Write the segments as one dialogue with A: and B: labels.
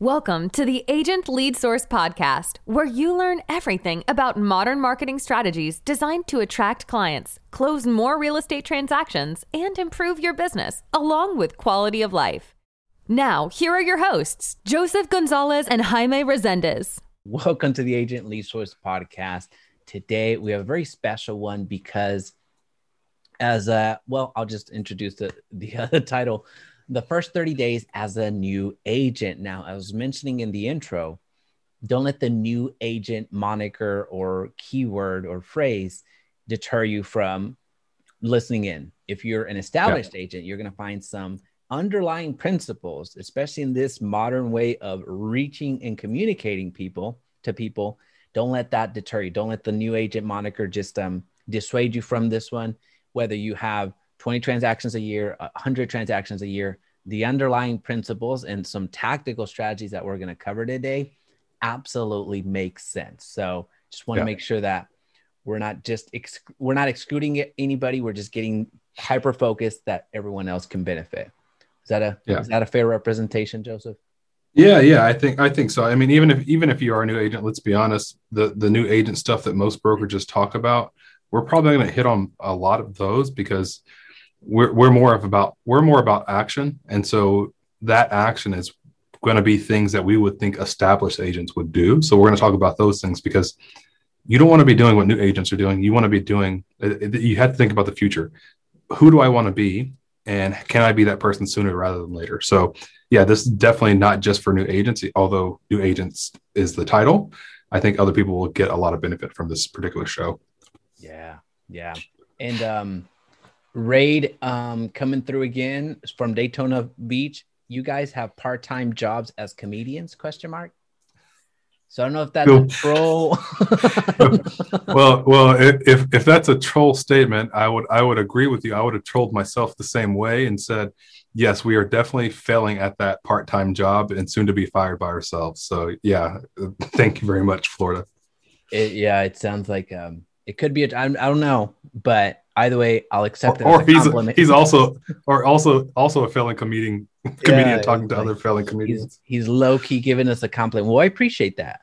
A: Welcome to the Agent Lead Source podcast, where you learn everything about modern marketing strategies designed to attract clients, close more real estate transactions, and improve your business, along with quality of life. Now, here are your hosts, Joseph Gonzalez and Jaime Resendez.
B: Welcome to the Agent Lead Source podcast. Today, we have a very special one because I'll just introduce the title. The first 30 days as a new agent. Now, I was mentioning in the intro, don't let the new agent moniker or keyword or phrase deter you from listening in. If you're an established agent, you're going to find some underlying principles, especially in this modern way of reaching and communicating to people. Don't let that deter you. Don't let the new agent moniker just dissuade you from this one. Whether you have 20 transactions a year, 100 transactions a year, the underlying principles and some tactical strategies that we're going to cover today absolutely make sense. So just want to make sure that we're not excluding anybody. We're just getting hyper focused that everyone else can benefit. Is that a fair representation, Joseph?
C: Yeah, I think so. I mean, even if you are a new agent, let's be honest, the new agent stuff that most brokerages talk about, we're probably going to hit on a lot of those because we're more about action. And so that action is going to be things that we would think established agents would do. So we're going to talk about those things because you don't want to be doing what new agents are doing. You want to be doing, you have to think about the future. Who do I want to be? And can I be that person sooner rather than later? So yeah, this is definitely not just for new agents, although new agents is the title. I think other people will get a lot of benefit from this particular show.
B: Yeah. And Raid coming through again from Daytona Beach. You guys have part-time jobs as comedians? ? So I don't know if that's a troll.
C: well, if that's a troll statement, I would agree with you. I would have trolled myself the same way and said, yes, we are definitely failing at that part-time job and soon to be fired by ourselves. So yeah, thank you very much, Florida.
B: It sounds like it could be. I don't know, but either way, I'll accept it. Or
C: he's also a failing comedian talking to other failing comedians.
B: He's low key giving us a compliment. Well, I appreciate that.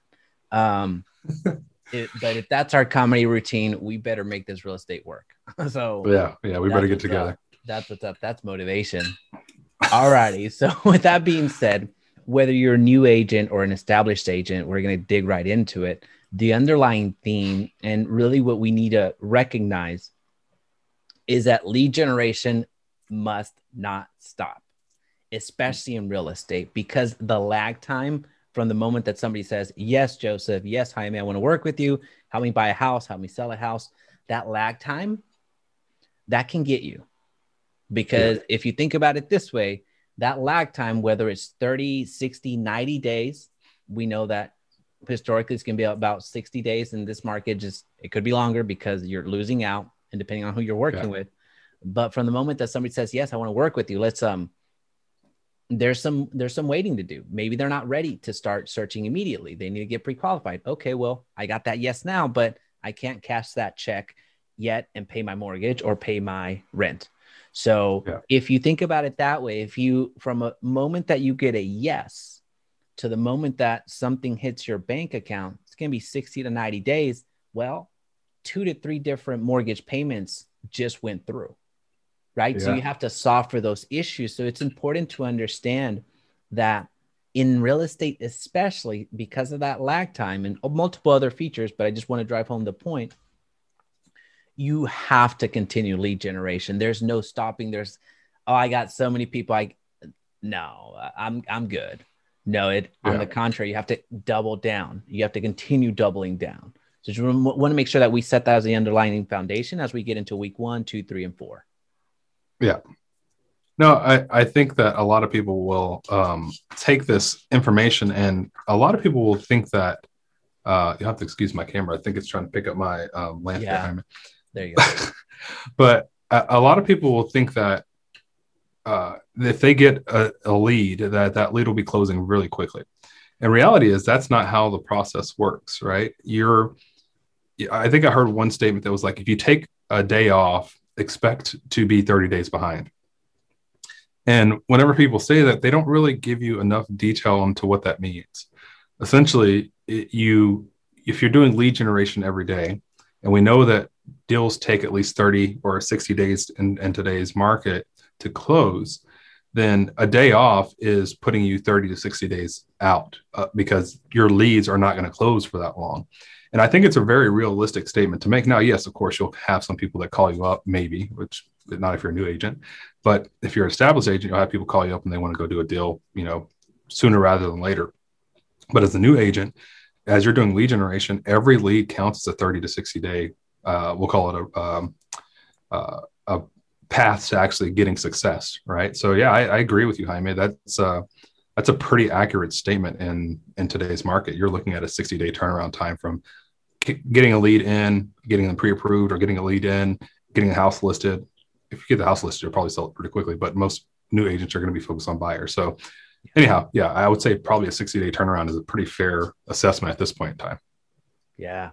B: But if that's our comedy routine, we better make this real estate work. So
C: yeah, we better get together.
B: That's what's up. That's motivation. All righty. So with that being said, whether you're a new agent or an established agent, we're going to dig right into it. The underlying theme and really what we need to recognize is that lead generation must not stop, especially in real estate, because the lag time from the moment that somebody says, yes, Joseph, yes, Jaime, I want to work with you, help me buy a house, help me sell a house, that lag time, that can get you. Because if you think about it this way, that lag time, whether it's 30, 60, 90 days, we know that historically it's going to be about 60 days in this market. It could be longer because you're losing out and depending on who you're working with. But from the moment that somebody says, yes, I want to work with you, there's some waiting to do. Maybe they're not ready to start searching immediately. They need to get pre-qualified. Okay, well, I got that yes now, but I can't cash that check yet and pay my mortgage or pay my rent. So if you think about it that way, from a moment that you get a yes to the moment that something hits your bank account, it's going to be 60 to 90 days. Well, 2 to 3 different mortgage payments just went through, right? Yeah. So you have to solve for those issues. So it's important to understand that in real estate, especially because of that lag time and multiple other features, but I just want to drive home the point. You have to continue lead generation. There's no stopping. I got so many people. I'm good. No, on the contrary, you have to double down. You have to continue doubling down. So you want to make sure that we set that as the underlying foundation as we get into week 1, 2, 3, and 4.
C: Yeah. No, I think that a lot of people will take this information and a lot of people will think that you have to excuse my camera. I think it's trying to pick up my lamp behind me.
B: There you go.
C: But a lot of people will think that if they get a lead, that lead will be closing really quickly. And reality is that's not how the process works, right? I think I heard one statement that was like, if you take a day off, expect to be 30 days behind. And whenever people say that, they don't really give you enough detail into what that means. Essentially, if you're doing lead generation every day, and we know that deals take at least 30 or 60 days in today's market to close, then a day off is putting you 30 to 60 days out because your leads are not going to close for that long. And I think it's a very realistic statement to make. Now, yes, of course, you'll have some people that call you up, maybe, which not if you're a new agent, but if you're an established agent, you'll have people call you up and they want to go do a deal, sooner rather than later. But as a new agent, as you're doing lead generation, every lead counts as a 30 to 60 day, we'll call it a path to actually getting success. Right. So yeah, I agree with you, Jaime. That's a pretty accurate statement in today's market. You're looking at a 60-day turnaround time from getting a lead in, getting them pre-approved, or getting a lead in, getting a house listed. If you get the house listed, you'll probably sell it pretty quickly, but most new agents are going to be focused on buyers. So anyhow, yeah, I would say probably a 60-day turnaround is a pretty fair assessment at this point in time.
B: Yeah.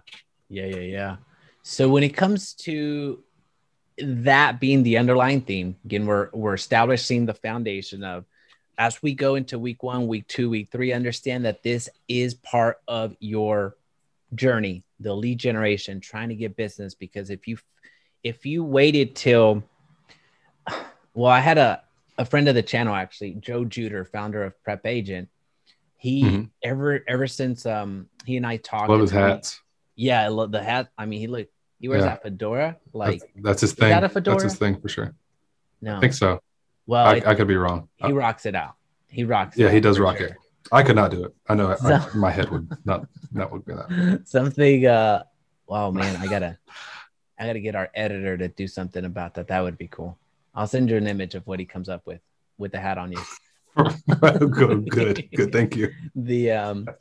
B: So when it comes to that being the underlying theme, again, we're establishing the foundation of, as we go into week 1, week 2, week 3, understand that this is part of your journey, the lead generation, trying to get business. Because if you waited till, well, I had a friend of the channel, actually, Joe Juder, founder of Prep Agent. He ever since he and I talked.
C: Love his hats.
B: Yeah, I love the hat. I mean, he wears that fedora. Like
C: that's his thing. Is that a fedora? That's his thing for sure. No, I think so. Well, I could be wrong.
B: He rocks it out. He rocks.
C: Yeah, he does rock it. I could not do it. I know my head would not would be that.
B: Something. Wow, man, I gotta get our editor to do something about that. That would be cool. I'll send you an image of what he comes up with the hat on you.
C: Good. Thank you.
B: The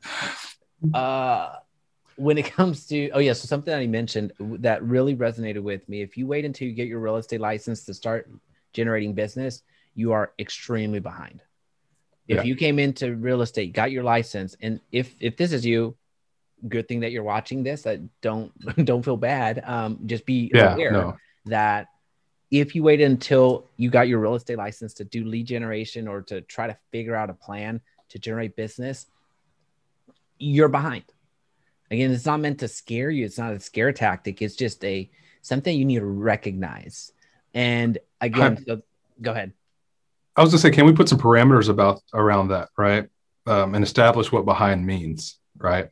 B: when it comes to, so something that he mentioned that really resonated with me. If you wait until you get your real estate license to start generating business, you are extremely behind. If you came into real estate, got your license, and if this is you, good thing that you're watching this. Don't feel bad. Just be aware that if you waited until you got your real estate license to do lead generation or to try to figure out a plan to generate business, you're behind. Again, it's not meant to scare you. It's not a scare tactic. It's just something you need to recognize. And again, so go ahead.
C: I was going to say, can we put some parameters around that, right? And establish what behind means, right?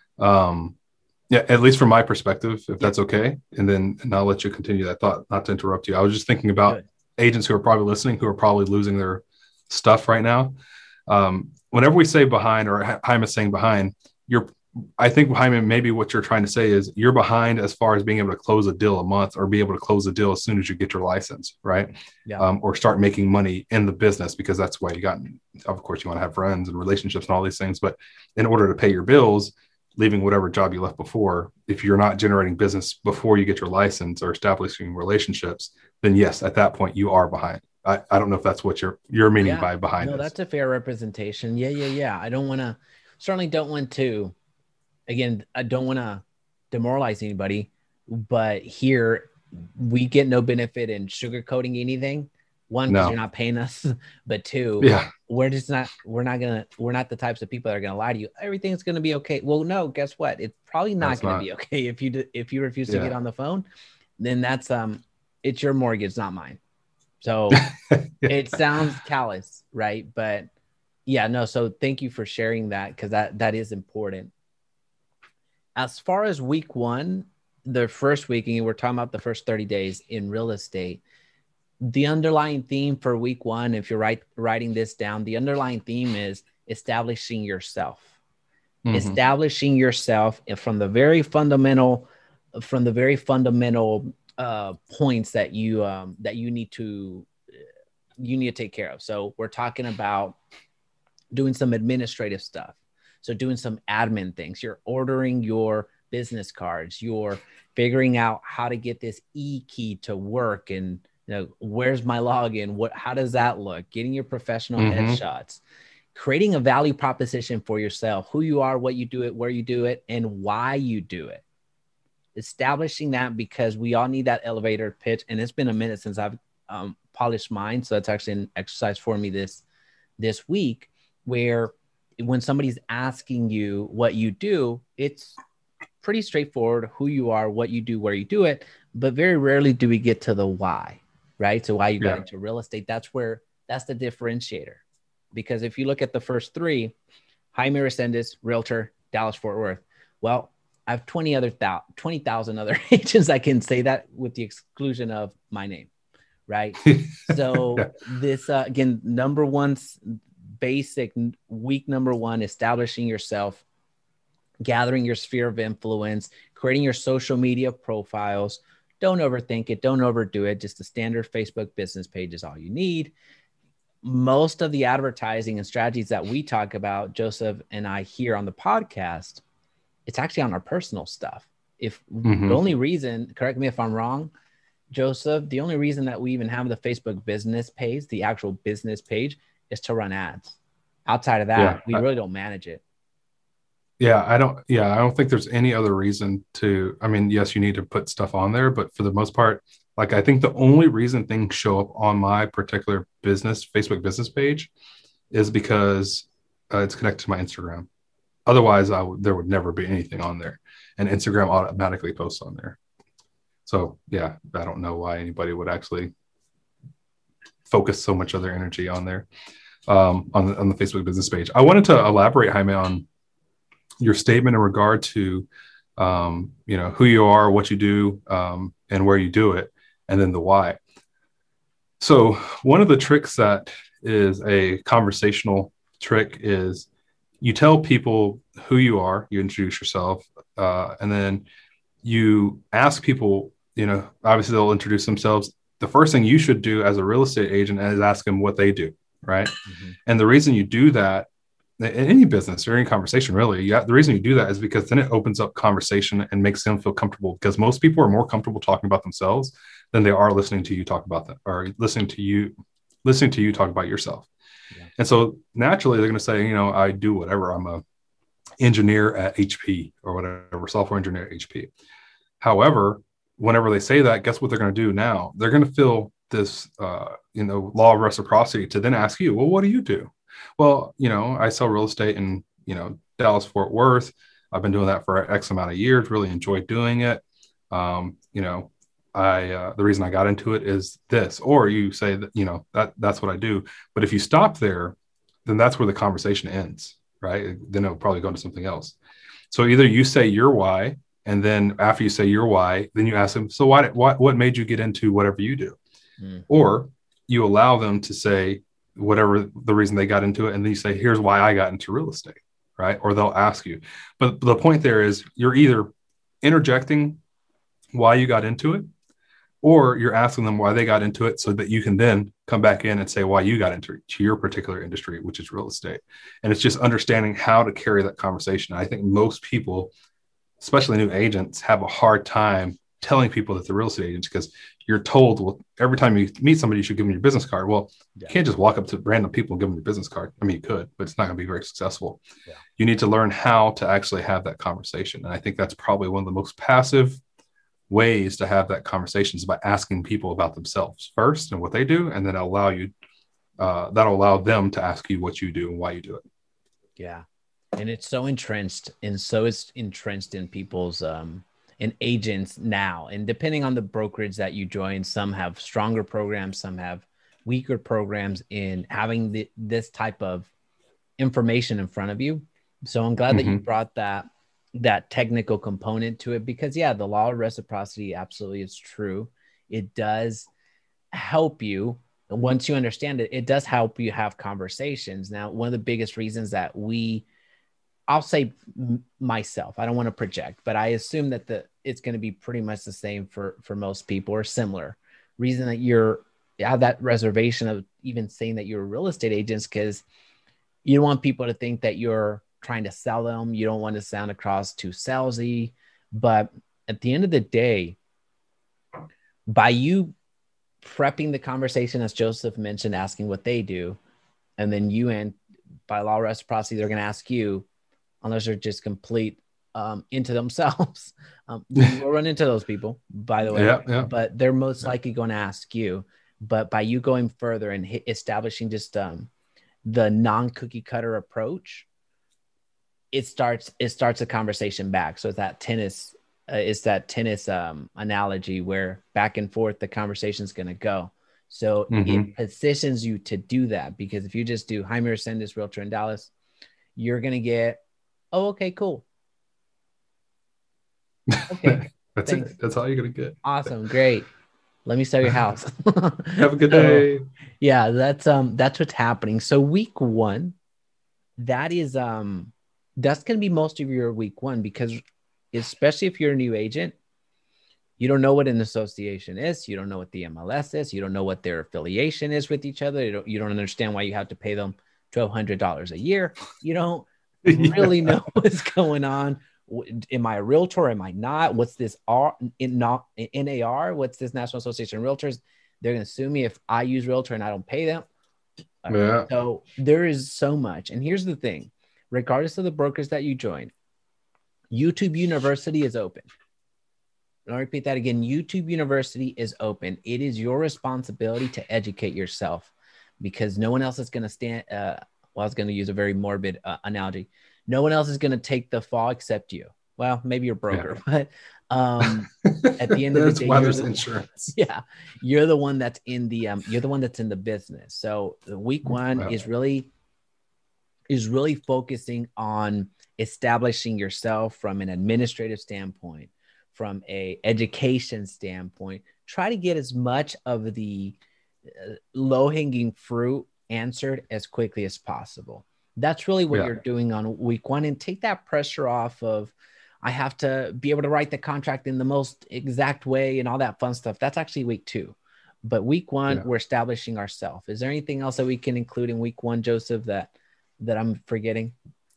C: At least from my perspective, if that's okay. And I'll let you continue that thought, not to interrupt you. I was just thinking about agents who are probably listening, who are probably losing their stuff right now. Whenever we say behind, or Jaime is saying behind, I think, Jaime, maybe what you're trying to say is you're behind as far as being able to close a deal a month, or be able to close a deal as soon as you get your license, right? Yeah. Or start making money in the business, because that's why of course, you want to have friends and relationships and all these things. But in order to pay your bills, leaving whatever job you left before, if you're not generating business before you get your license or establishing relationships, then yes, at that point you are behind. I don't know if that's what you're meaning by behind.
B: No, that's a fair representation. Yeah. I certainly don't want to, again, I don't want to demoralize anybody, but here we get no benefit in sugarcoating anything. One, because you're not paying us, but two, we're not the types of people that are going to lie to you. Everything's going to be okay. Well, no, guess what? It's probably not going to be okay. If you refuse to get on the phone, then that's, it's your mortgage, not mine. So it sounds callous, right? But so thank you for sharing that, because that is important. As far as week 1, the first week, and we're talking about the first 30 days in real estate, the underlying theme for week 1, if you're writing this down, the underlying theme is establishing yourself. Mm-hmm. Establishing yourself from the very fundamental points that you need to take care of. So we're talking about doing some administrative stuff. So doing some admin things. You're ordering your business cards. You're figuring out how to get this e-key to work, and where's my login? How does that look? Getting your professional headshots, creating a value proposition for yourself, who you are, what you do it, where you do it, and why you do it. Establishing that, because we all need that elevator pitch. And it's been a minute since I've polished mind. So that's actually an exercise for me this week, where when somebody's asking you what you do, it's pretty straightforward: who you are, what you do, where you do it. But very rarely do we get to the why, right? So why you got into real estate. That's the differentiator. Because if you look at the first three, Jaime Resendez, realtor, Dallas Fort Worth. Well, I have 20,000 other agents that can say that, with the exclusion of my name, right? So this, again, number one, basic week number one, establishing yourself, gathering your sphere of influence, creating your social media profiles. Don't overthink it. Don't overdo it. Just a standard Facebook business page is all you need. Most of the advertising and strategies that we talk about, Joseph and I, here on the podcast, it's actually on our personal stuff. If the only reason, correct me if I'm wrong, Joseph, the only reason that we even have the Facebook business page, the actual business page, is to run ads. Outside of that, we really don't manage it.
C: I don't think there's any other reason to. I mean, yes, you need to put stuff on there, but for the most part, like, I think the only reason things show up on my particular Facebook business page is because it's connected to my Instagram. Otherwise, there would never be anything on there, and Instagram automatically posts on there. So I don't know why anybody would actually focus so much of their energy on there, on the Facebook business page. I wanted to elaborate, Jaime, on your statement in regard to, who you are, what you do, and where you do it, and then the why. So one of the tricks that is a conversational trick is you tell people who you are, you introduce yourself, and then you ask people, obviously they'll introduce themselves. The first thing you should do as a real estate agent is ask them what they do, right? Mm-hmm. And the reason you do that in any business or any conversation, really, the reason you do that is because then it opens up conversation and makes them feel comfortable, because most people are more comfortable talking about themselves than they are listening to you talk about them, or listening to you talk about yourself. Yeah. And so naturally they're going to say, I do whatever. I'm a engineer at HP or whatever, software engineer at HP. However, whenever they say that, guess what they're going to do now? They're going to feel this, law of reciprocity to then ask you, well, what do you do? Well, I sell real estate in, Dallas, Fort Worth. I've been doing that for X amount of years, really enjoy doing it. The reason I got into it is this, or you say that, that's what I do. But if you stop there, then that's where the conversation ends, right? Then it'll probably go into something else. So either you say your why, and then after you say your why, then you ask them, so what made you get into whatever you do? Or you allow them to say whatever the reason they got into it, and then you say, here's why I got into real estate, right? Or they'll ask you. But the point there is you're either interjecting why you got into it, or you're asking them why they got into it, so that you can then come back in and say why you got into your particular industry, which is real estate. And it's just understanding how to carry that conversation. I think most people, especially new agents, have a hard time telling people that they're real estate agents, because you're told, well, every time you meet somebody, you should give them your business card. Well, you can't just walk up to random people and give them your business card. I mean, you could, but it's not going to be very successful. Yeah. You need to learn how to actually have that conversation. And I think that's probably one of the most passive ways to have that conversation, is by asking people about themselves first and what they do. And then that'll allow them to ask you what you do and why you do it.
B: Yeah. And it's so entrenched. And so it's entrenched in people's, in agents now. And depending on the brokerage that you join, some have stronger programs, some have weaker programs in having this type of information in front of you. So I'm glad that you brought that technical component to it, because the law of reciprocity absolutely is true. It does help you. Once you understand it, it does help you have conversations. Now, one of the biggest reasons that I'll say myself, I don't want to project, but I assume that it's going to be pretty much the same for most people, or similar. Reason that you have that reservation of even saying that you're a real estate agent, because you don't want people to think that you're trying to sell them. You don't want to sound across too salesy. But at the end of the day, by you prepping the conversation, as Joseph mentioned, asking what they do, and then by law of reciprocity, they're going to ask you, unless they're just complete into themselves. We'll run into those people, by the way, but they're most likely going to ask you. But by you going further and establishing just the non-cookie cutter approach, it starts a conversation back. So it's that tennis analogy where back and forth the conversation is going to go. So it positions you to do that, because if you just do Jaime Resendez, realtor in Dallas, you're going to get, oh, okay, cool. Okay.
C: That's
B: thanks.
C: it. That's all you're going to get.
B: Awesome. Great. Let me sell your house.
C: Have a good day.
B: Yeah, that's what's happening. So week one, that's going to be most of your week one, because especially if you're a new agent, you don't know what an association is. You don't know what the MLS is. You don't know what their affiliation is with each other. You don't understand why you have to pay them $1,200 a year. You don't really know what's going on. Am I a realtor? Am I not? What's this NAR? What's this National Association of Realtors? They're going to sue me if I use realtor and I don't pay them.
C: Yeah.
B: So there is so much. And here's the thing, regardless of the brokers that you join, YouTube University is open. I'll repeat that again. YouTube University is open. It is your responsibility to educate yourself, because no one else is going to stand. I was going to use a very morbid analogy. No one else is going to take the fall except you. Well, maybe your broker, but at the end of the day,
C: why there's insurance.
B: Yeah, you're the one that's in the business. So the week one is really focusing on establishing yourself from an administrative standpoint, from a education standpoint. Try to get as much of the low-hanging fruit answered as quickly as possible. That's really what you're doing on week one, and take that pressure off of, I have to be able to write the contract in the most exact way and all that fun stuff. That's actually week two. But week one, we're establishing ourselves. Is there anything else that we can include in week one, Joseph, that I'm forgetting?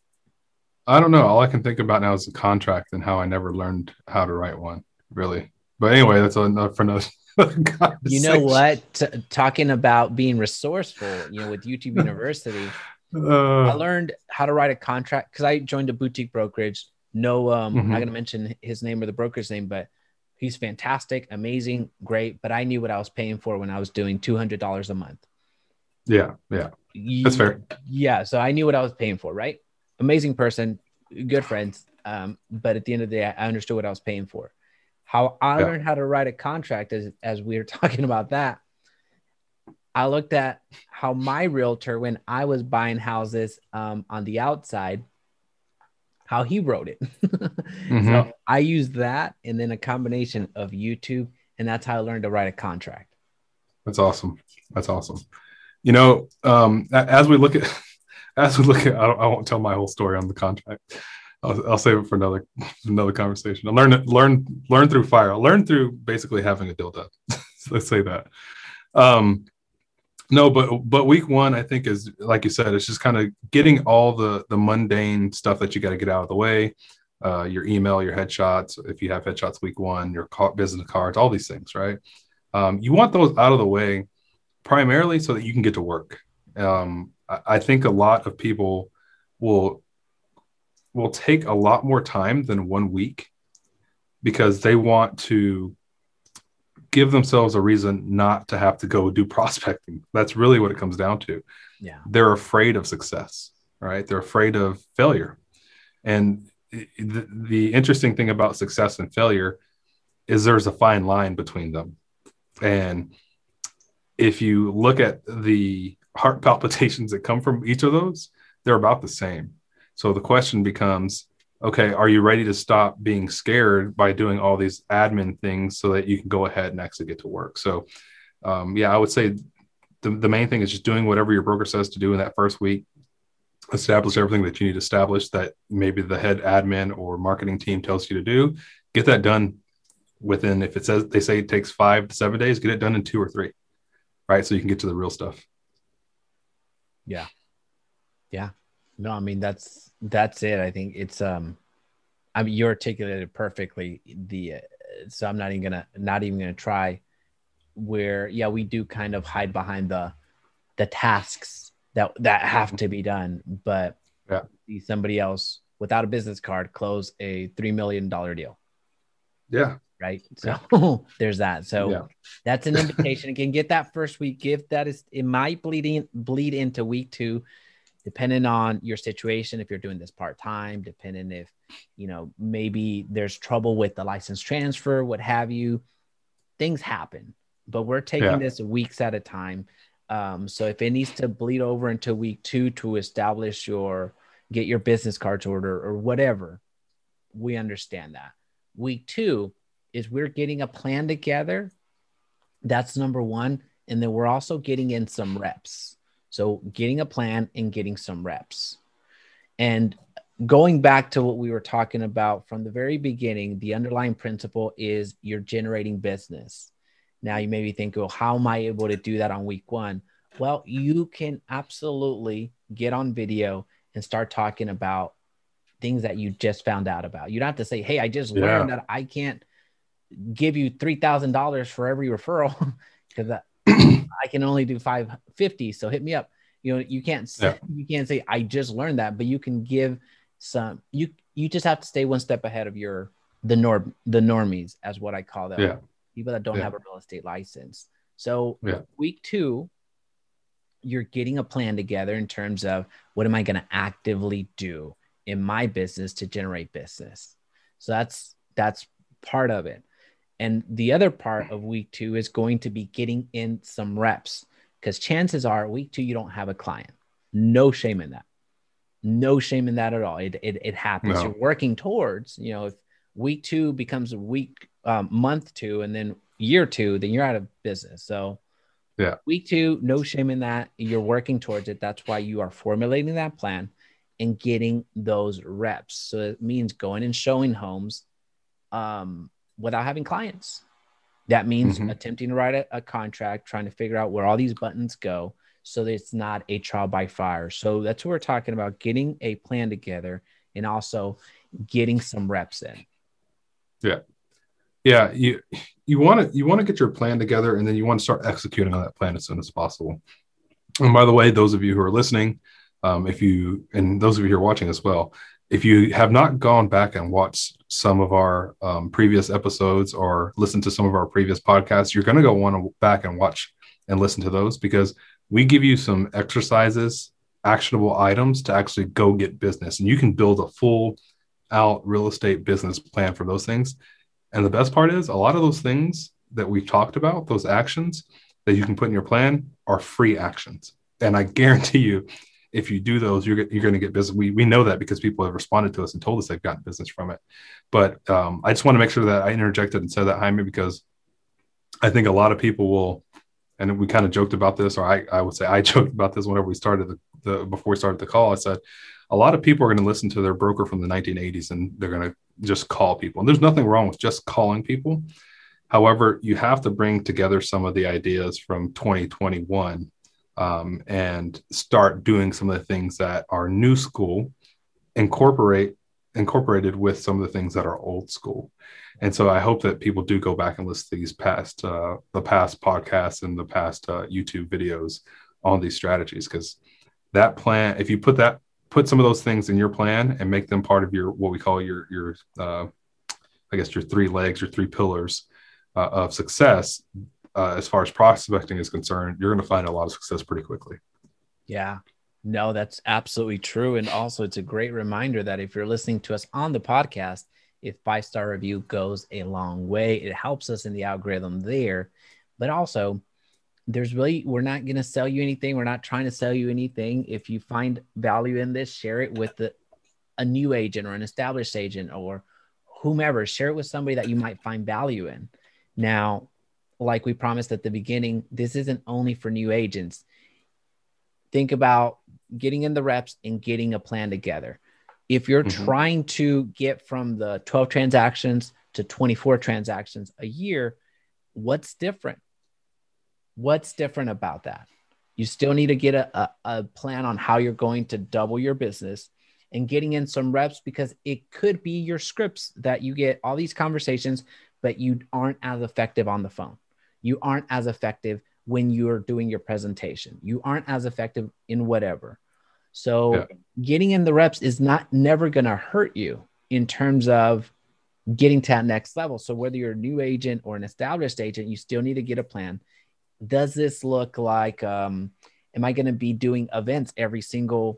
C: I don't know. All I can think about now is the contract and how I never learned how to write one, really. But anyway, that's enough for another conversation.
B: You know what? Talking about being resourceful, with YouTube University, I learned how to write a contract because I joined a boutique brokerage. No, I'm not going to mention his name or the broker's name, but he's fantastic, amazing, great. But I knew what I was paying for when I was doing $200 a month.
C: Yeah. That's fair.
B: Yeah. So I knew what I was paying for, right? Amazing person, good friends. But at the end of the day, I understood what I was paying for. How I learned how to write a contract, as we were talking about that, I looked at how my realtor, when I was buying houses on the outside, how he wrote it. So I used that, and then a combination of YouTube, and that's how I learned to write a contract.
C: That's awesome. As we look at, I won't tell my whole story on the contract. I'll save it for another conversation. I learn through fire. I learned through basically having a dildo. Let's say that. No, but week one, I think, is, like you said, it's just kind of getting all the mundane stuff that you got to get out of the way. Your email, your headshots, if you have headshots week one, your business cards, all these things, right? You want those out of the way primarily so that you can get to work. I think a lot of people will take a lot more time than 1 week because they want to give themselves a reason not to have to go do prospecting. That's really what it comes down to.
B: Yeah.
C: They're afraid of success, right? They're afraid of failure. And the interesting thing about success and failure is there's a fine line between them. And if you look at the heart palpitations that come from each of those, they're about the same. So the question becomes, okay, are you ready to stop being scared by doing all these admin things so that you can go ahead and actually get to work? So, I would say the main thing is just doing whatever your broker says to do in that first week. Establish everything that you need to establish that maybe the head admin or marketing team tells you to do. Get that done within, if they say it takes 5 to 7 days, get it done in 2 or 3, right? So you can get to the real stuff.
B: Yeah. No, I mean, that's it. I think it's, you articulated it perfectly. So I'm not even gonna try where, we do kind of hide behind the tasks that have to be done, but see somebody else without a business card close a $3 million deal.
C: Yeah.
B: right? So there's that. So that's an invitation. Again, get that first week. If that is, it might bleed into week 2, depending on your situation. If you're doing this part-time, depending if, maybe there's trouble with the license transfer, what have you, things happen, but we're taking this weeks at a time. So if it needs to bleed over into week 2 to establish get your business cards order or whatever, we understand that. Week 2 is we're getting a plan together. That's number 1. And then we're also getting in some reps. So getting a plan and getting some reps. And going back to what we were talking about from the very beginning, the underlying principle is you're generating business. Now you maybe think, well, how am I able to do that on week 1? Well, you can absolutely get on video and start talking about things that you just found out about. You don't have to say, hey, I just learned that I can't give you $3,000 for every referral because I can only do $550. So hit me up. You can't say, I just learned that, but you can give some, you just have to stay one step ahead of the normies, as what I call them. People that don't have a real estate license. So week 2, you're getting a plan together in terms of what am I going to actively do in my business to generate business. So that's part of it. And the other part of week 2 is going to be getting in some reps, because chances are week 2, you don't have a client. No shame in that. No shame in that at all. It happens. No. You're working towards, if week 2 becomes month 2 and then year 2, then you're out of business. So week 2, no shame in that. You're working towards it. That's why you are formulating that plan and getting those reps. So it means going and showing homes without having clients. That means attempting to write a contract, trying to figure out where all these buttons go so that it's not a trial by fire. So that's what we're talking about, getting a plan together and also getting some reps in.
C: Yeah. You want to get your plan together, and then you want to start executing on that plan as soon as possible. And by the way, those of you who are listening, and those of you who are watching as well, if you have not gone back and watched some of our previous episodes or listened to some of our previous podcasts, you're going to want to back and watch and listen to those, because we give you some exercises, actionable items to actually go get business. And you can build a full out real estate business plan for those things. And the best part is, a lot of those things that we've talked about, those actions that you can put in your plan, are free actions. And I guarantee you, if you do those, you're going to get business. We know that because people have responded to us and told us they've gotten business from it. But I just want to make sure that I interjected and said that, Jaime, because I think a lot of people will, and we kind of joked about this, or I would say I joked about this whenever we started before we started the call. I said, a lot of people are going to listen to their broker from the 1980s and they're going to just call people. And there's nothing wrong with just calling people. However, you have to bring together some of the ideas from 2021 and start doing some of the things that are new school, incorporated with some of the things that are old school. And so I hope that people do go back and listen to these the past podcasts and the past YouTube videos on these strategies, because that plan, if you put some of those things in your plan and make them part of your, what we call your I guess your 3 legs, your 3 pillars of success, as far as prospecting is concerned, you're going to find a lot of success pretty quickly.
B: Yeah, no, that's absolutely true. And also it's a great reminder that if you're listening to us on the podcast, if 5-star review goes a long way, it helps us in the algorithm there. But also we're not going to sell you anything. We're not trying to sell you anything. If you find value in this, share it with a new agent or an established agent or whomever. Share it with somebody that you might find value in. Now, like we promised at the beginning, this isn't only for new agents. Think about getting in the reps and getting a plan together. If you're trying to get from the 12 transactions to 24 transactions a year, what's different? What's different about that? You still need to get a plan on how you're going to double your business and getting in some reps, because it could be your scripts that you get all these conversations, but you aren't as effective on the phone. You aren't as effective when you're doing your presentation. You aren't as effective in whatever. So getting in the reps is never going to hurt you in terms of getting to that next level. So whether you're a new agent or an established agent, you still need to get a plan. Does this look like, am I going to be doing events every single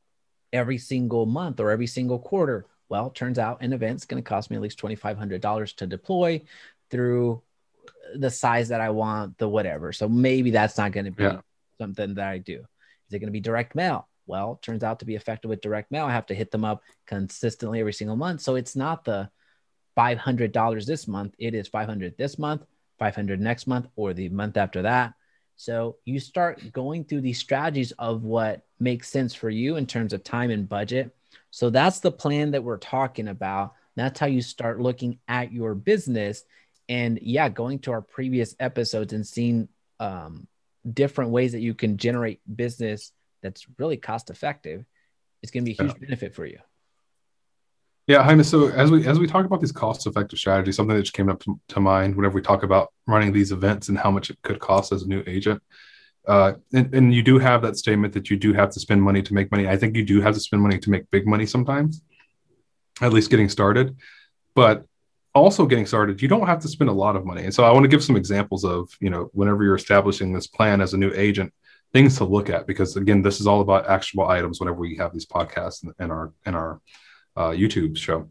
B: month or every single quarter? Well, turns out an event's going to cost me at least $2,500 to deploy through the size that I want, the whatever. So maybe that's not going to be something that I do. Is it going to be direct mail? Well, turns out to be effective with direct mail, I have to hit them up consistently every single month. So it's not the $500 this month. It is $500 this month, $500 next month, or the month after that. So you start going through these strategies of what makes sense for you in terms of time and budget. So that's the plan that we're talking about. That's how you start looking at your business. And going to our previous episodes and seeing different ways that you can generate business that's really cost effective, it's going to be a huge benefit for you.
C: Yeah, Jaime. So as we talk about these cost effective strategies, something that just came up to mind whenever we talk about running these events and how much it could cost as a new agent. And you do have that statement that you do have to spend money to make money. I think you do have to spend money to make big money sometimes, at least getting started. But also getting started, you don't have to spend a lot of money. And so I want to give some examples of, whenever you're establishing this plan as a new agent, things to look at, because again, this is all about actionable items whenever we have these podcasts and our YouTube show.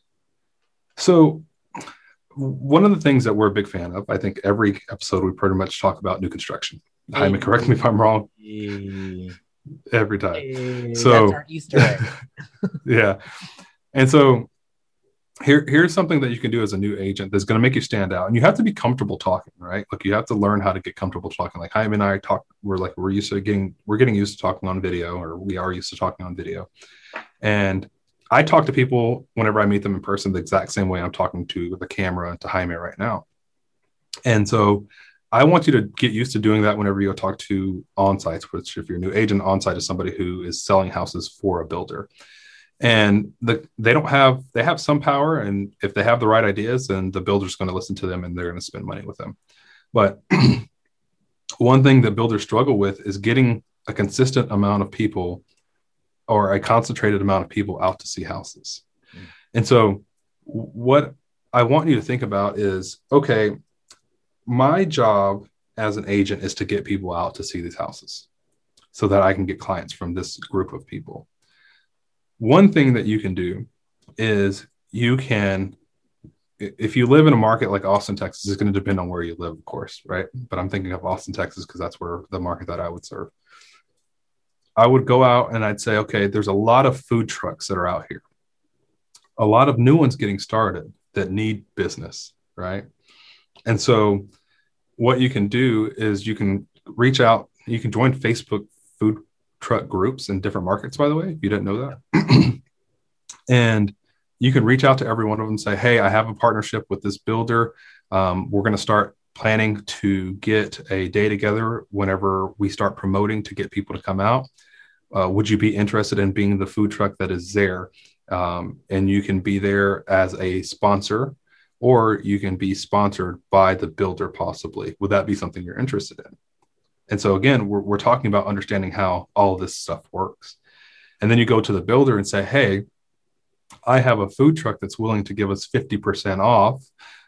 C: So one of the things that we're a big fan of, I think every episode we pretty much talk about new construction. Jaime, correct me if I'm wrong. Every time. So
B: that's our Easter egg.
C: Yeah. And so here's something that you can do as a new agent that's going to make you stand out. And you have to be comfortable talking, right? Like you have to learn how to get comfortable talking. Like Jaime and I talk, we're getting used to talking on video, or we are used to talking on video. And I talk to people whenever I meet them in person the exact same way I'm talking to the camera to Jaime right now. And so I want you to get used to doing that whenever you go talk to on-sites, which if you're a new agent, on-site is somebody who is selling houses for a builder. And they have some power. And if they have the right ideas, then the builder's going to listen to them and they're going to spend money with them. But one thing that builders struggle with is getting a consistent amount of people or a concentrated amount of people out to see houses. And so what I want you to think about is, okay, my job as an agent is to get people out to see these houses so that I can get clients from this group of people. One thing that you can do is if you live in a market like Austin, Texas, it's going to depend on where you live, of course, right? But I'm thinking of Austin, Texas, because that's where the market that I would serve. I would go out and I'd say, okay, there's a lot of food trucks that are out here. A lot of new ones getting started that need business, right? And so what you can do is you can reach out, you can join Facebook food truck groups in different markets, by the way, if you didn't know that. And you can reach out to every one of them and say, hey, I have a partnership with this builder. We're going to start planning to get a day together whenever we start promoting to get people to come out. Would you be interested in being the food truck that is there? And you can be there as a sponsor, or you can be sponsored by the builder possibly. Would that be something you're interested in? And so again, we're talking about understanding how all of this stuff works. And then you go to the builder and say, hey, I have a food truck that's willing to give us 50% off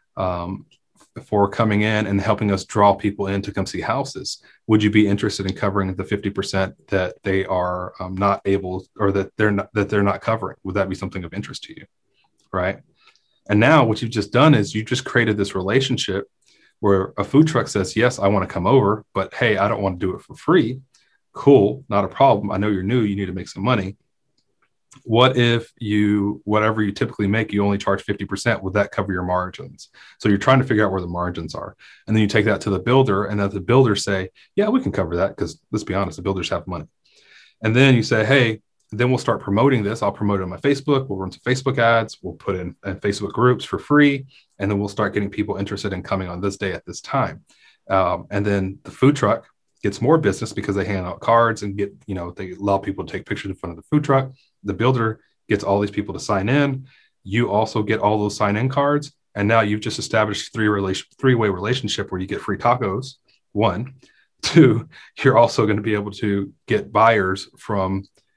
C: for coming in and helping us draw people in to come see houses. Would you be interested in covering the 50% that they are not able, or that they're not covering? Would that be something of interest to you? Right. And now what you've just done is you just created this relationship where a food truck says, yes, I want to come over, but hey, I don't want to do it for free. Cool. Not a problem. I know you're new. You need to make some money. What if whatever you typically make, you only charge 50%? Would that cover your margins? So you're trying to figure out where the margins are. And then you take that to the builder, and then the builders say, yeah, we can cover that, because let's be honest, the builders have money. And then you say, hey, then we'll start promoting this. I'll promote it on my Facebook. We'll run some Facebook ads. We'll put in Facebook groups for free. And then we'll start getting people interested in coming on this day at this time. And then the food truck gets more business because they hand out cards and they allow people to take pictures in front of the food truck. The builder gets all these people to sign in. You also get all those sign-in cards. And now you've just established three-way relationship where you get free tacos. 1, 2, you're also going to be able to get buyers from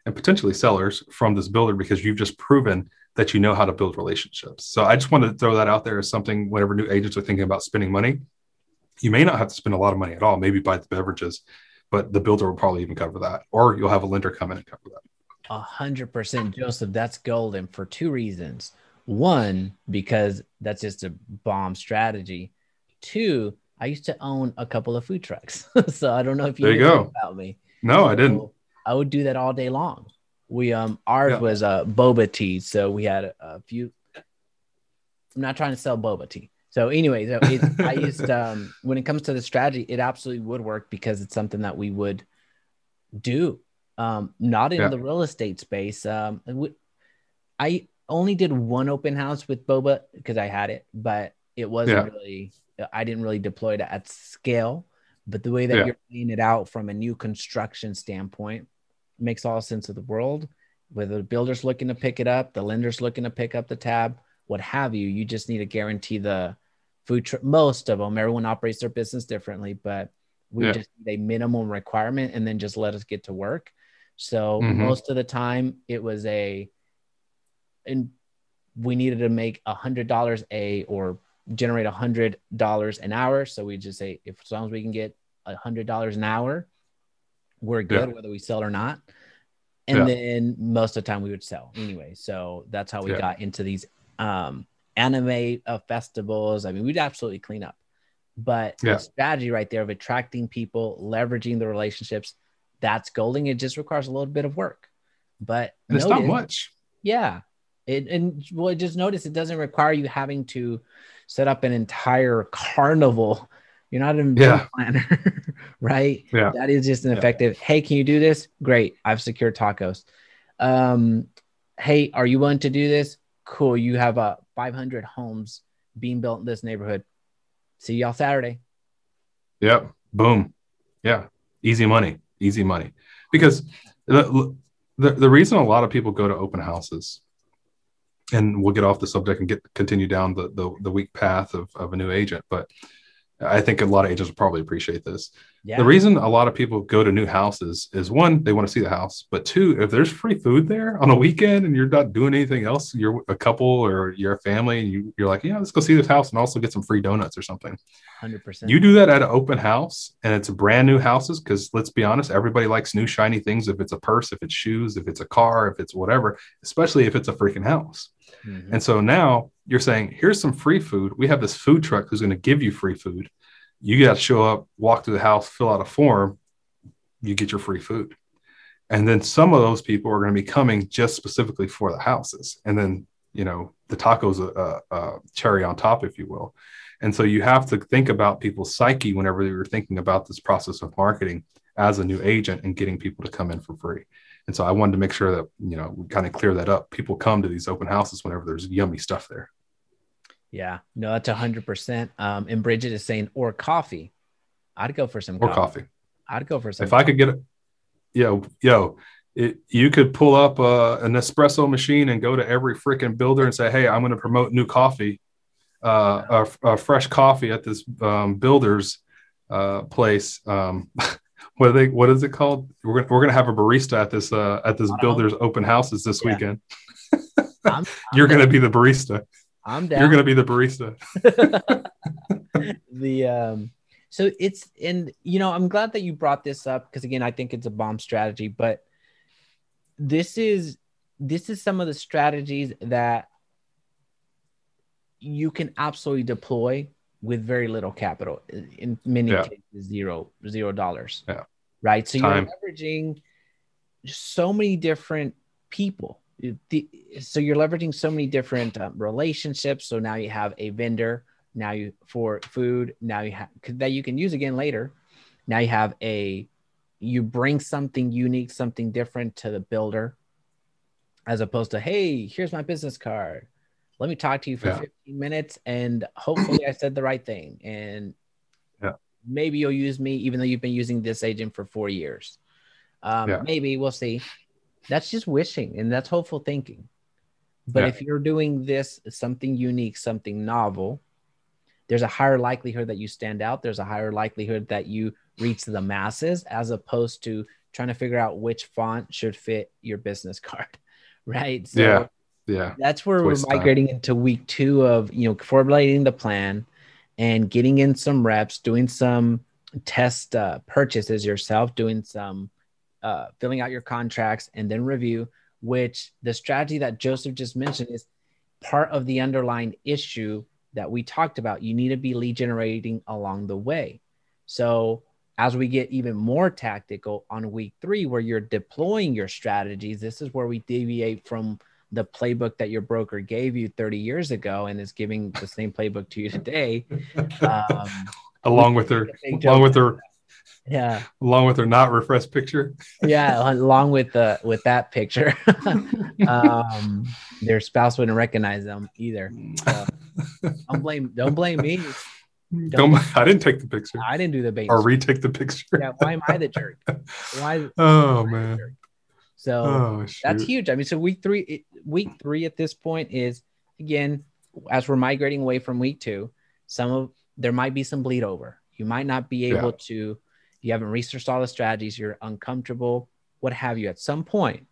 C: and potentially sellers from this builder because you've just proven that you know how to build relationships. So I just wanted to throw that out there as something whenever new agents are thinking about spending money. You may not have to spend a lot of money at all, maybe buy the beverages, but the builder will probably even cover that, or you'll have a lender come in and cover that.
B: 100%, Joseph. That's golden for two reasons. One, because that's just a bomb strategy. Two, I used to own a couple of food trucks. So I don't know if you know about me.
C: No, I didn't.
B: I would do that all day long. Ours was boba tea. So we had a few. I'm not trying to sell boba tea. So anyway, I used when it comes to the strategy, it absolutely would work because it's something that we would do. Not in the real estate space. I only did one open house with boba because I had it, but it wasn't really, I didn't really deploy it at scale. But the way that you're laying it out from a new construction standpoint makes all sense of the world. Whether the builder's looking to pick it up, the lender's looking to pick up the tab, what have you, you just need to guarantee the food truck. Most of them, everyone operates their business differently, but we just need a minimum requirement and then just let us get to work. So most of the time it was and we needed to make $100 or generate $100 an hour. So we just say, as long as we can get $100 an hour, we're good, whether we sell or not. And then most of the time we would sell anyway. So that's how we got into these anime festivals. I mean, we'd absolutely clean up, but the strategy right there of attracting people, leveraging the relationships, that's golden. It just requires a little bit of work, but
C: it's not much.
B: Yeah. Just notice it doesn't require you having to set up an entire carnival. You're not an event planner, right? Yeah. That is just an effective, hey, can you do this? Great. I've secured tacos. Hey, are you willing to do this? Cool. You have 500 homes being built in this neighborhood. See y'all Saturday.
C: Yep. Boom. Yeah. Easy money. Because the reason a lot of people go to open houses, and we'll get off the subject and continue down the weak path of a new agent, but I think a lot of agents will probably appreciate this. Yeah. The reason a lot of people go to new houses is, one, they want to see the house, but two, if there's free food there on a weekend and you're not doing anything else, you're a couple or you're a family and you're like, yeah, let's go see this house and also get some free donuts or something.
B: 100%.
C: You do that at an open house and it's brand new houses, because let's be honest, everybody likes new shiny things. If it's a purse, if it's shoes, if it's a car, if it's whatever, especially if it's a freaking house. Mm-hmm. And so now you're saying, here's some free food. We have this food truck who's going to give you free food. You got to show up, walk through the house, fill out a form, you get your free food. And then some of those people are going to be coming just specifically for the houses. And then, the taco's a cherry on top, if you will. And so you have to think about people's psyche whenever you're thinking about this process of marketing as a new agent and getting people to come in for free. And so I wanted to make sure that, we kind of clear that up. People come to these open houses whenever there's yummy stuff there.
B: Yeah, no, that's 100%. And Bridget is saying, or coffee. I'd go for some
C: coffee.
B: I'd go for some.
C: If I could get it, you could pull up an espresso machine and go to every freaking builder and say, hey, I'm going to promote new coffee, a fresh coffee at this builder's place. What is it called? We're going to have a barista at this builder's open houses this weekend. You're going to be the barista.
B: I'm down.
C: You're going to be the barista.
B: So it's I'm glad that you brought this up, because again, I think it's a bomb strategy, but this is some of the strategies that you can absolutely deploy with very little capital. In many cases, $0.
C: Yeah.
B: Right. So you're leveraging so many different people. So you're leveraging so many different relationships. So now you have a vendor, for food, now you have that you can use again later. Now you bring something unique, something different to the builder, as opposed to, hey, here's my business card. Let me talk to you for 15 minutes and hopefully I said the right thing. And maybe you'll use me, even though you've been using this agent for 4 years. Maybe, we'll see. That's just wishing, and that's hopeful thinking. But if you're doing this, something unique, something novel, there's a higher likelihood that you stand out. There's a higher likelihood that you reach the masses, as opposed to trying to figure out which font should fit your business card, right? So that's where we're migrating into week 2 of, formulating the plan and getting in some reps, doing some test purchases yourself, doing some filling out your contracts, and then review, which the strategy that Joseph just mentioned is part of the underlying issue that we talked about. You need to be lead generating along the way. So as we get even more tactical on week 3, where you're deploying your strategies, this is where we deviate from the playbook that your broker gave you 30 years ago and is giving the same playbook to you today.
C: Along with their not refreshed picture.
B: Yeah, along with that picture. Their spouse wouldn't recognize them either. So don't blame me.
C: I didn't take the picture.
B: I didn't do the bait.
C: Or retake the picture.
B: Yeah, why am I the jerk?
C: Man.
B: So that's huge. I mean, so week three at this point is, again, as we're migrating away from week 2, there might be some bleed over. You might not be able to, you haven't researched all the strategies, you're uncomfortable, what have you. At some point,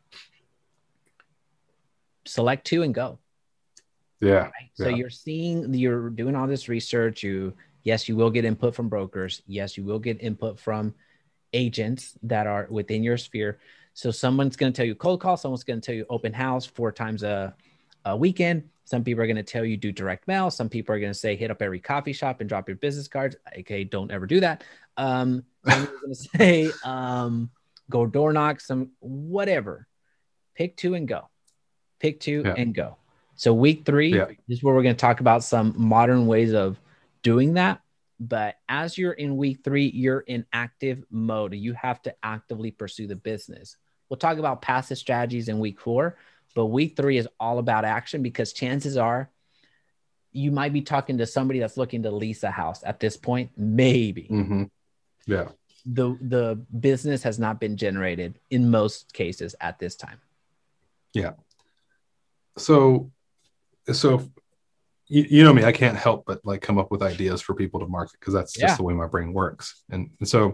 B: select 2 and go.
C: Yeah.
B: Right? So you're doing all this research. Yes, you will get input from brokers. Yes, you will get input from agents that are within your sphere. So someone's going to tell you cold call. Someone's going to tell you open house 4 times a weekend. Some people are going to tell you do direct mail. Some people are going to say hit up every coffee shop and drop your business cards. Okay, don't ever do that. Some are going to say go door knock, whatever. Pick 2 and go. Pick 2 and go. So week 3 is where we're going to talk about some modern ways of doing that. But as you're in week 3, you're in active mode. You have to actively pursue the business. We'll talk about passive strategies in week 4, but week 3 is all about action, because chances are you might be talking to somebody that's looking to lease a house at this point. Maybe.
C: Mm-hmm. Yeah.
B: The business has not been generated in most cases at this time.
C: Yeah. So you know me, I can't help but like come up with ideas for people to market, because that's just the way my brain works. And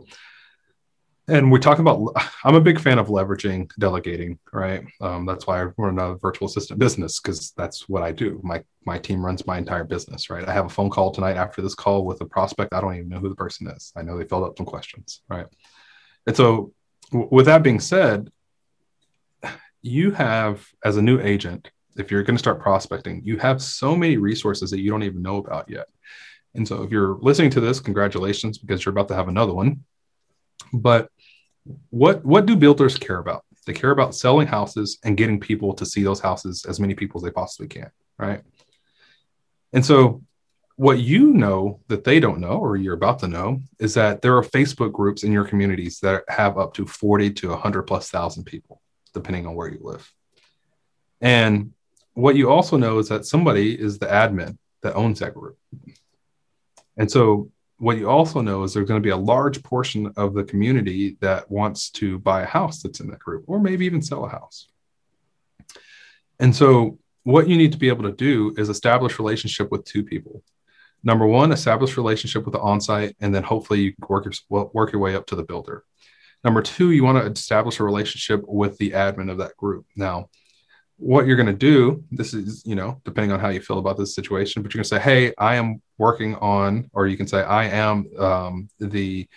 C: we talk about, I'm a big fan of leveraging delegating, right? That's why I run a virtual assistant business, because that's what I do. My team runs my entire business, right? I have a phone call tonight after this call with a prospect. I don't even know who the person is. I know they filled out some questions, right? And so with that being said, you have, as a new agent, if you're going to start prospecting, you have so many resources that you don't even know about yet. And so if you're listening to this, congratulations, because you're about to have another one. But what do builders care about? They care about selling houses and getting people to see those houses, as many people as they possibly can, right? And so what you know that they don't know, or you're about to know, is that there are Facebook groups in your communities that have up to 40 to 100,000+ people, depending on where you live. And what you also know is that somebody is the admin that owns that group. And so what you also know is there's going to be a large portion of the community that wants to buy a house that's in that group, or maybe even sell a house. And so what you need to be able to do is establish relationship with 2 people. Number 1, establish relationship with the on-site, and then hopefully you can work your way up to the builder. Number 2, you want to establish a relationship with the admin of that group. Now, what you're going to do, this is, depending on how you feel about this situation, but you're going to say, hey, I am working on, or you can say, I am one of the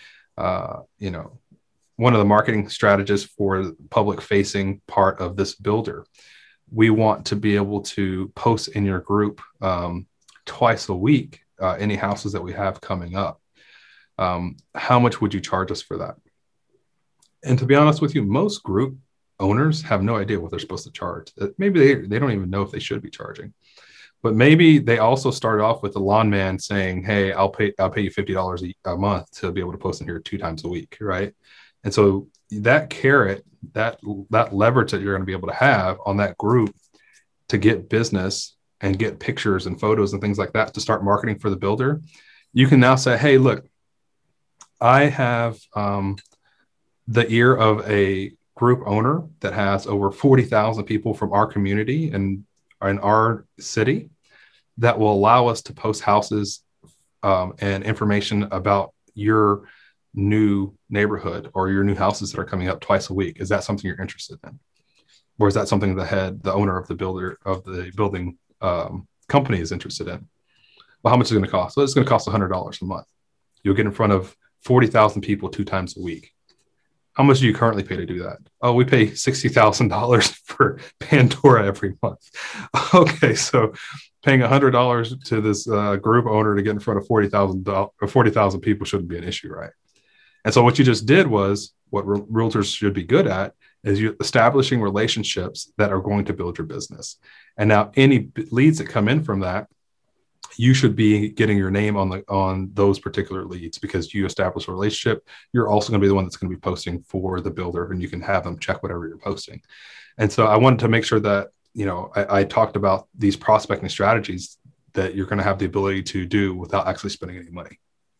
C: marketing strategists for the public facing part of this builder. We want to be able to post in your group twice a week, any houses that we have coming up. How much would you charge us for that? And to be honest with you, most group owners have no idea what they're supposed to charge. Maybe they don't even know if they should be charging, but maybe they also started off with the lawn man saying, hey, I'll pay you $50 a month to be able to post in here 2 times a week. Right. And so that carrot, that leverage that you're going to be able to have on that group to get business and get pictures and photos and things like that to start marketing for the builder, you can now say, hey, look, I have the ear of a group owner that has over 40,000 people from our community and in our city that will allow us to post houses and information about your new neighborhood or your new houses that are coming up twice a week? Is that something you're interested in? Or is that something the owner of the building company is interested in? Well, how much is it going to cost? Well, it's going to cost $100 a month. You'll get in front of 40,000 people 2 times a week. How much do you currently pay to do that? Oh, we pay $60,000 for Pandora every month. Okay, so paying $100 to this group owner to get in front of 40,000 people shouldn't be an issue, right? And so what you just did was what realtors should be good at is you establishing relationships that are going to build your business. And now any leads that come in from that, you should be getting your name on those particular leads because you establish a relationship. You're also going to be the one that's going to be posting for the builder, and you can have them check whatever you're posting. And so I wanted to make sure that, I talked about these prospecting strategies that you're going to have the ability to do without actually spending any money.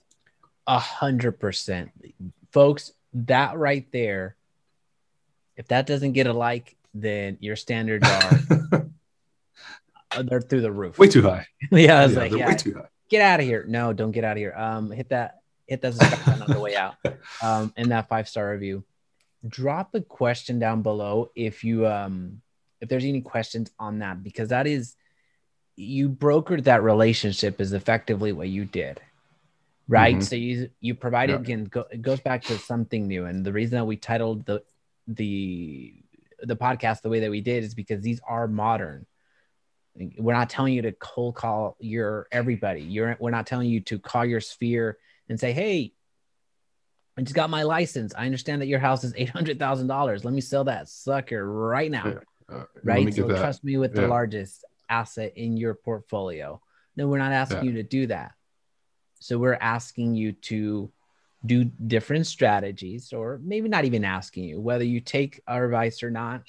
B: 100%. Folks, that right there, if that doesn't get a like, then your standards are they're through the roof.
C: Way too high.
B: Yeah, I was like,
C: way too high.
B: Get out of here. No, don't get out of here. Hit that subscribe button on the way out. And that 5-star review. Drop a question down below if you if there's any questions on that, because that is, you brokered that relationship is effectively what you did. Right. Mm-hmm. So you provided, again, it goes back to something new. And the reason that we titled the podcast the way that we did is because these are modern. We're not telling you to cold call your everybody. We're not telling you to call your sphere and say, hey, I just got my license. I understand that your house is $800,000. Let me sell that sucker right now. Right. So trust me with the largest asset in your portfolio. No, we're not asking you to do that. So we're asking you to do different strategies, or maybe not even asking you whether you take our advice or not.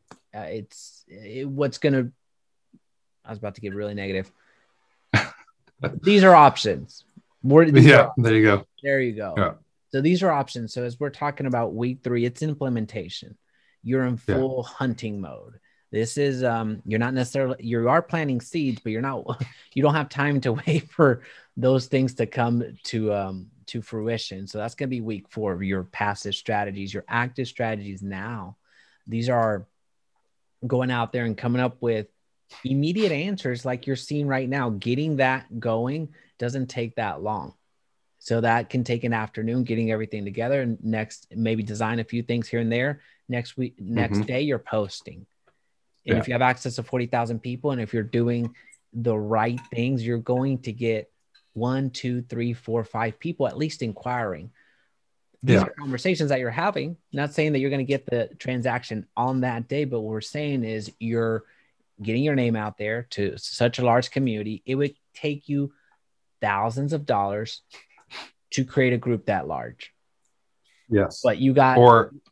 B: What's going to, I was about to get really negative. These are options. There you
C: go.
B: There you go. Yeah. So these are options. So as we're talking about week 3, it's implementation. You're in full hunting mode. This is, you're not necessarily, you are planting seeds, but you don't have time to wait for those things to come to fruition. So that's going to be week 4 of your passive strategies. Your active strategies now, these are going out there and coming up with immediate answers like you're seeing right now. Getting that going doesn't take that long. So that can take an afternoon, getting everything together, and next maybe design a few things here and there. Next day you're posting. And if you have access to 40,000 people, and if you're doing the right things, you're going to get 1, 2, 3, 4, 5 people at least inquiring. These are conversations that you're having. Not saying that you're going to get the transaction on that day, but what we're saying is you're getting your name out there to such a large community. It would take you thousands of dollars to create a group that large.
C: Yes.
B: But you got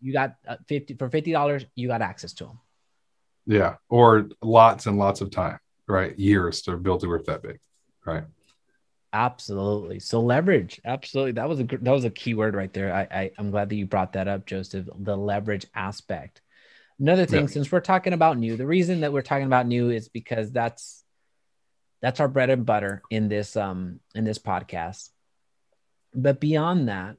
B: $50, you got access to them.
C: Yeah. Or lots and lots of time, right? Years to build a group that big. Right.
B: Absolutely. So leverage. Absolutely. That was a key word right there. I'm glad that you brought that up, Joseph, the leverage aspect. Another thing, since we're talking about new, the reason that we're talking about new is because that's our bread and butter in this podcast. But beyond that,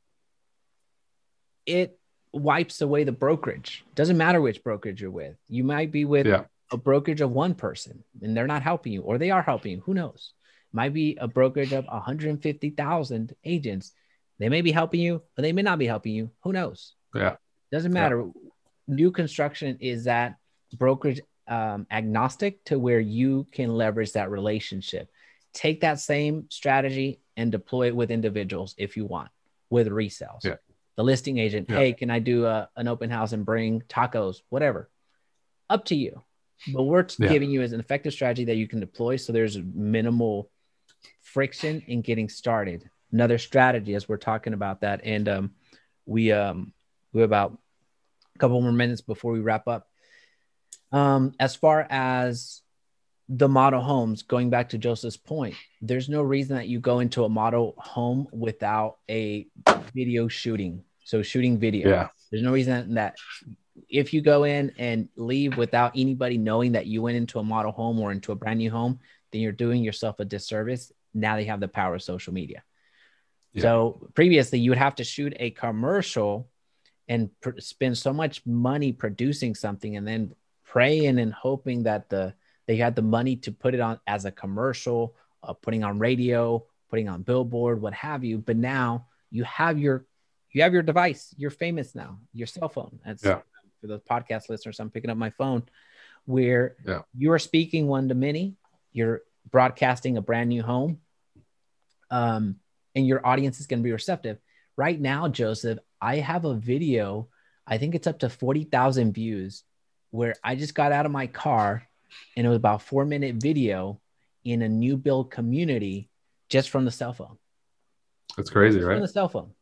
B: it wipes away the brokerage. Doesn't matter which brokerage you're with. You might be with a brokerage of one person and they're not helping you, or they are helping you. Who knows? Might be a brokerage of 150,000 agents. They may be helping you, but they may not be helping you. Who knows?
C: Yeah.
B: Doesn't matter. New construction is that brokerage agnostic to where you can leverage that relationship. Take that same strategy and deploy it with individuals if you want, with resales. Yeah. The listing agent, hey, can I do an open house and bring tacos, whatever? Up to you. But we're giving you as an effective strategy that you can deploy so there's minimal friction in getting started. Another strategy as we're talking about that. And we have about a couple more minutes before we wrap up. As far as the model homes, going back to Joseph's point, there's no reason that you go into a model home without a video shooting. So shooting video. Yeah. There's no reason that if you go in and leave without anybody knowing that you went into a model home or into a brand new home, then you're doing yourself a disservice. Now they have the power of social media.
C: Yeah.
B: So previously you would have to shoot a commercial and spend so much money producing something and then praying and hoping that they had the money to put it on as a commercial, putting on radio, putting on billboard, what have you. But now you have your device. You're famous now. Your cell phone. That's for the podcast listeners. I'm picking up my phone where you are speaking one to many. You're broadcasting a brand new home, and your audience is going to be receptive. Right now, Joseph, I have a video. I think it's up to 40,000 views where I just got out of my car and it was about a 4-minute video in a new build community just from the cell phone.
C: That's crazy,
B: just
C: right?
B: From the cell phone.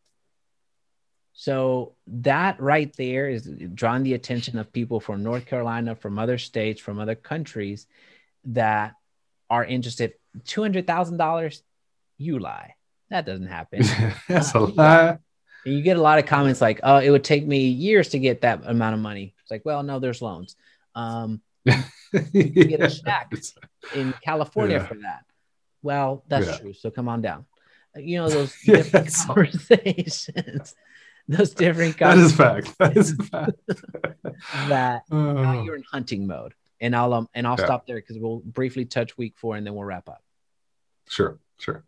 B: So that right there is drawing the attention of people from North Carolina, from other states, from other countries that are interested. $200,000, you lie. That doesn't happen.
C: That's a lie.
B: And you get a lot of comments like, "Oh, it would take me years to get that amount of money." It's like, well, no, there's loans. You get a shack in California for that. Well, that's true. So come on down. You know, those different conversations. Those different conversations.
C: That is a fact.
B: That now you're in hunting mode. And I'll stop there because we'll briefly touch week 4 and then we'll wrap up.
C: Sure.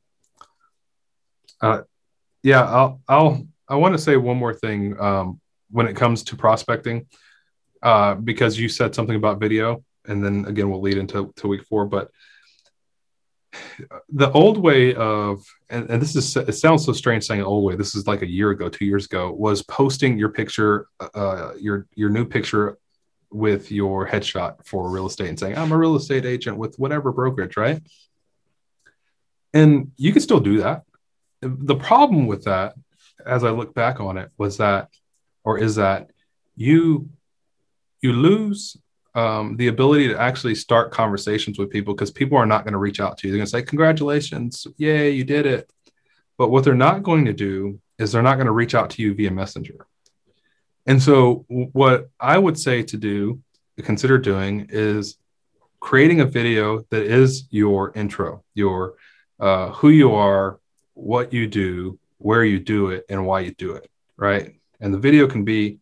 C: I want to say one more thing when it comes to prospecting, because you said something about video, and then again we'll lead into week 4. But the old way of, and this is, it sounds so strange saying old way. This is like a year ago, 2 years ago, was posting your picture, your new picture with your headshot for real estate and saying, I'm a real estate agent with whatever brokerage, right? And you can still do that. The problem with that, as I look back on it, is that you lose the ability to actually start conversations with people, because people are not going to reach out to you. They're going to say, congratulations, yay, you did it. But what they're not going to do is they're not going to reach out to you via Messenger. And so what I would say to consider doing is creating a video that is your intro, your who you are, what you do, where you do it, and why you do it, right? And the video can be,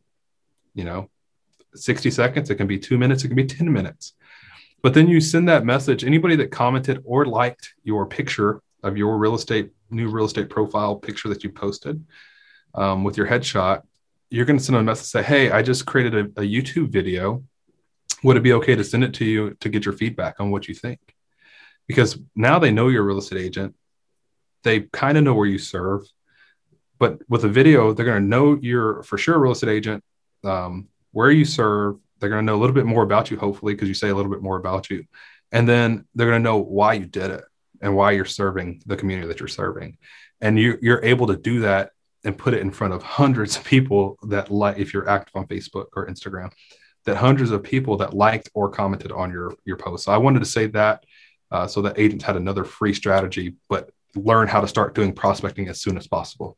C: 60 seconds. It can be 2 minutes. It can be 10 minutes. But then you send that message. Anybody that commented or liked your picture of your new real estate profile picture that you posted with your headshot, you're going to send them a message, say, hey, I just created a YouTube video. Would it be okay to send it to you to get your feedback on what you think? Because now they know you're a real estate agent. They kind of know where you serve. But with a video, they're going to know you're for sure a real estate agent, where you serve. They're going to know a little bit more about you, hopefully, because you say a little bit more about you. And then they're going to know why you did it and why you're serving the community that you're serving. And you're able to do that and put it in front of hundreds of people that, like, if you're active on Facebook or Instagram, that hundreds of people that liked or commented on your post. So I wanted to say that so that agents had another free strategy, but learn how to start doing prospecting as soon as possible.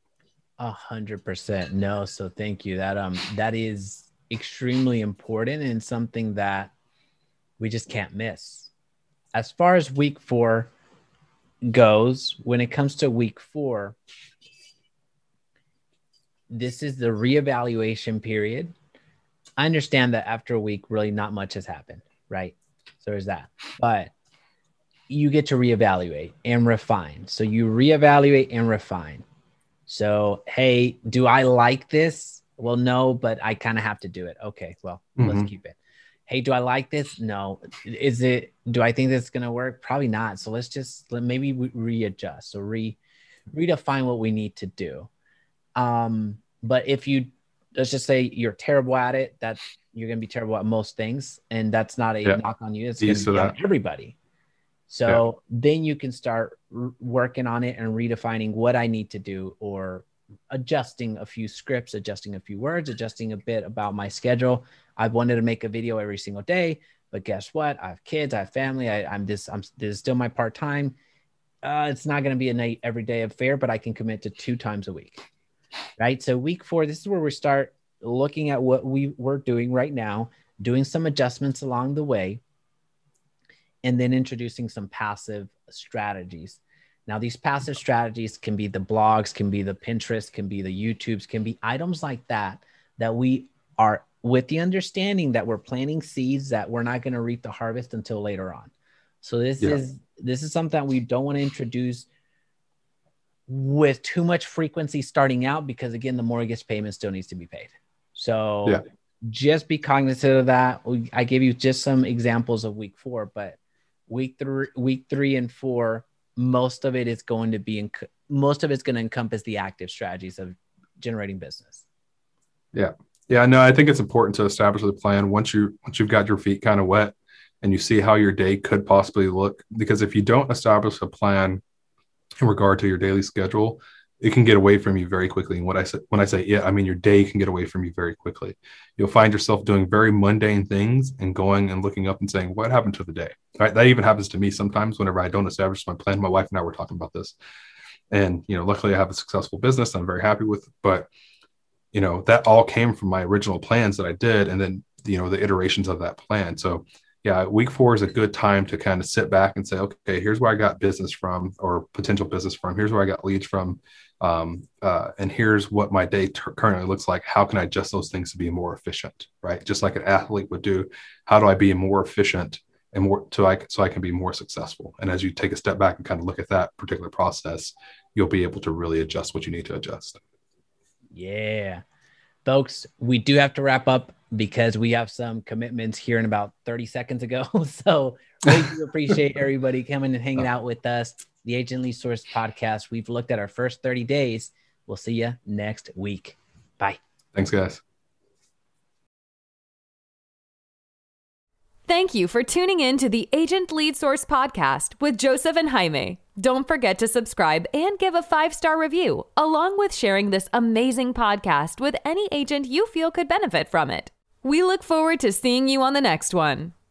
B: 100%. No. So thank you. That is extremely important and something that we just can't miss. As far as week 4 goes, when it comes to week 4, this is the reevaluation period. I understand that after a week, really not much has happened, right? So there's that. But you get to reevaluate and refine. So you reevaluate and refine. So, hey, do I like this? Well, no, but I kind of have to do it. Okay, well, let's keep it. Hey, do I like this? No. Do I think this is going to work? Probably not. So maybe readjust. So redefine what we need to do. But if let's just say you're terrible at it, you're going to be terrible at most things. And that's not a knock on you. It's going to be on everybody. So then you can start working on it and redefining what I need to do, or adjusting a few scripts, adjusting a few words, adjusting a bit about my schedule. I've wanted to make a video every single day, but guess what? I have kids, I have family. This is still my part-time. It's not going to be an everyday affair, but I can commit to 2 times a week. Right. So week 4, this is where we start looking at what we're doing right now, doing some adjustments along the way, and then introducing some passive strategies. Now, these passive strategies can be the blogs, can be the Pinterest, can be the YouTubes, can be items like that, that we are with the understanding that we're planting seeds that we're not going to reap the harvest until later on. So this is something that we don't want to introduce with too much frequency starting out, because again, the mortgage payment still needs to be paid. So just be cognizant of that. I gave you just some examples of week 4, but week 3 and 4, most of it's going to encompass the active strategies of generating business.
C: Yeah, no, I think it's important to establish the plan once you've got your feet kind of wet and you see how your day could possibly look. Because if you don't establish a plan in regard to your daily schedule, it can get away from you very quickly. And when I say your day can get away from you very quickly. You'll find yourself doing very mundane things and going and looking up and saying, what happened to the day? Right? That even happens to me sometimes whenever I don't establish my plan. My wife and I were talking about this. And, luckily I have a successful business I'm very happy with, but that all came from my original plans that I did. And then, the iterations of that plan. So yeah, week 4 is a good time to kind of sit back and say, okay, here's where I got business from, or potential business from. Here's where I got leads from. And here's what my day currently looks like. How can I adjust those things to be more efficient, right? Just like an athlete would do. How do I be more efficient and more so I can be more successful? And as you take a step back and kind of look at that particular process, you'll be able to really adjust what you need to adjust.
B: Yeah. Folks, we do have to wrap up because we have some commitments here in about 30 seconds ago. So really do appreciate everybody coming and hanging out with us. The Agent Lead Source podcast. We've looked at our first 30 days. We'll see you next week. Bye.
C: Thanks, guys.
A: Thank you for tuning in to the Agent Lead Source podcast with Joseph and Jaime. Don't forget to subscribe and give a 5-star review, along with sharing this amazing podcast with any agent you feel could benefit from it. We look forward to seeing you on the next one.